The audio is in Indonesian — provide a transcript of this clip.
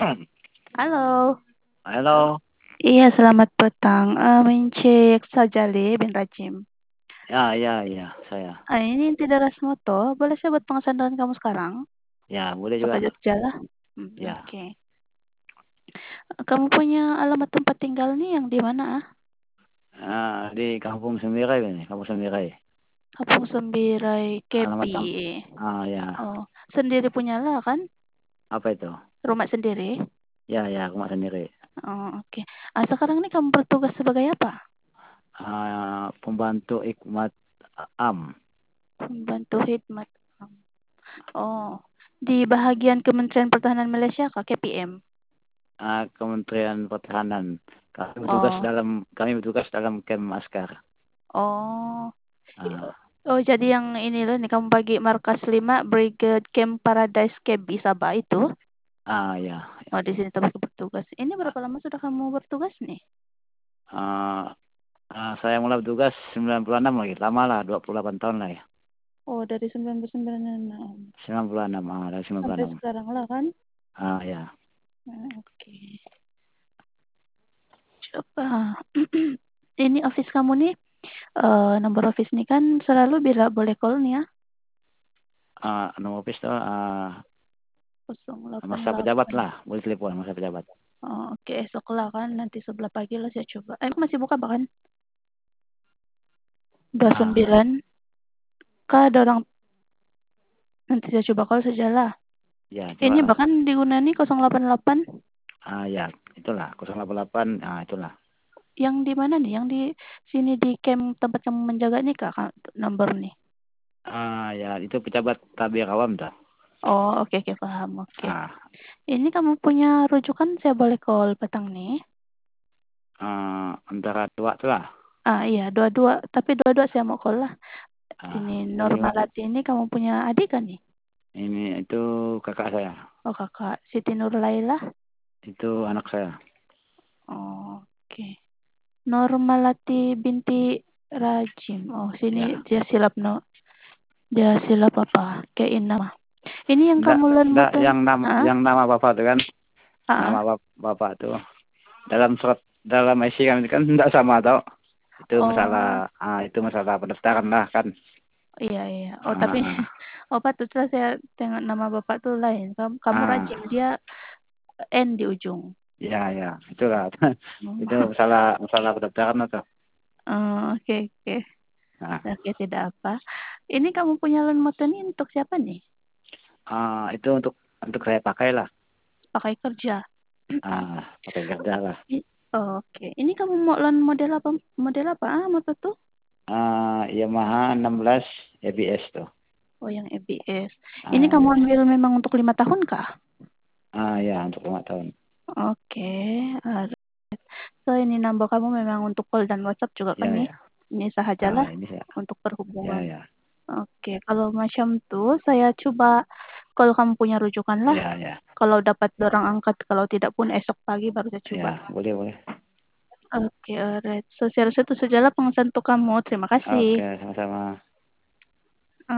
Halo. Halo, Iya, selamat petang. Mencek Sajali bin Rajim. ya, saya. Ini tidak Rasmoto. Boleh saya buat pengesandaran kamu sekarang? Ya, boleh Apa juga. Jogja lah? Ya, Oke. Kamu punya alamat tempat tinggal nih yang di mana? di Kampung Semirai ini, Kampung Semirai. Kampung Sembirai, Alamat Kepi. ya, Oh, sendiri punya lah kan? apa itu? Rumah sendiri? Ya, rumah sendiri. Oh, oke. Sekarang ini kamu bertugas sebagai apa? Pembantu Ikmat Am. Pembantu Hikmat. Oh, di bahagian Kementerian Pertahanan Malaysia, Kak, KPM. Kementerian Pertahanan. Oh, Kami bertugas dalam kem askar. oh. Ah, Oh, jadi yang ini loh nih kamu bagi markas 5 Brigade Camp Paradise Camp Sabah itu. ya. Oh, di sini tempat bertugas. Ini berapa lama sudah kamu bertugas nih? Ah, saya mulai bertugas 96 lagi. Lama lah, 28 tahun lah ya. Oh, dari 1996 96, dari sampai 96. sekarang lah kan? Ya. Oke. Coba. Ini office kamu nih, nomor office nih kan selalu bila boleh call nih ya. Nomor office tuh, masa pejabat 088. lah, boleh telepon masa pejabat. Oh, oke, esok lah kan nanti sebelah pagi lah saya coba. Masih buka bahkan Ah, 29. Kak, ada orang nanti saya coba call saja lah. ya Ini coba. bahkan digunakan 088 Ya, itulah 088. Itulah. yang di mana nih? Yang di sini di camp tempat kamu menjaga nih Kak, nomor nih. Ya itu pejabat tabir awam dah. Oh, oke oke paham. Oke. Ah, Ini kamu punya rujukan saya boleh call petang nih. Antara dua tuh lah. Iya, dua-dua, tapi dua-dua saya mau call lah. Ini Boleh juga. Normalati ini kamu punya adik kan nih? Itu kakak saya. Oh, Kakak Siti Nurlaila. Itu anak saya. Oh, oke. Normalati binti Rajim. Oh, sini Ya. dia silap no. Dia silap apa? Kayak nama. Ini yang Enggak, kamu learn enggak motor. yang nama bapak itu kan, nama Ah. bapak itu dalam surat dalam IC kami kan enggak sama tau. Oh, Itu masalah pendaftaran lah kan. iya iya. Oh, tapi Ah, oh patutlah saya tengok nama bapak tuh lain. Kamu Rajim, ah. dia N di ujung. Ya, itulah. Itu Oh, masalah pendaftaran atau. oke oke. Nah, Oke, tidak apa. Ini kamu punya learn motor ini untuk siapa nih? itu untuk saya pakai lah. Pakai kerja. Pakai kerja lah. Oke. Ini kamu mau learn model apa? Model apa? Motor tuh? Yamaha 16 ABS tuh. Oh, yang ABS. Ini Yang kamu ABS. ambil memang untuk 5 tahun kah? Ya untuk 5 tahun. Oke. ah, So, ini nambah kamu memang untuk call dan WhatsApp juga kan Ya, nih? ya. Ini sahajalah Ini saya. untuk Ya, perhubungan. ya. Oke, kalau macam tuh saya coba kalau kamu punya rujukan lah. Ya. Kalau dapat orang angkat, kalau tidak pun esok pagi baru saya coba. Ya, boleh. Oke, alright. So, saya rasa itu sajalah pengesan untuk kamu. Terima kasih. Oke, sama-sama.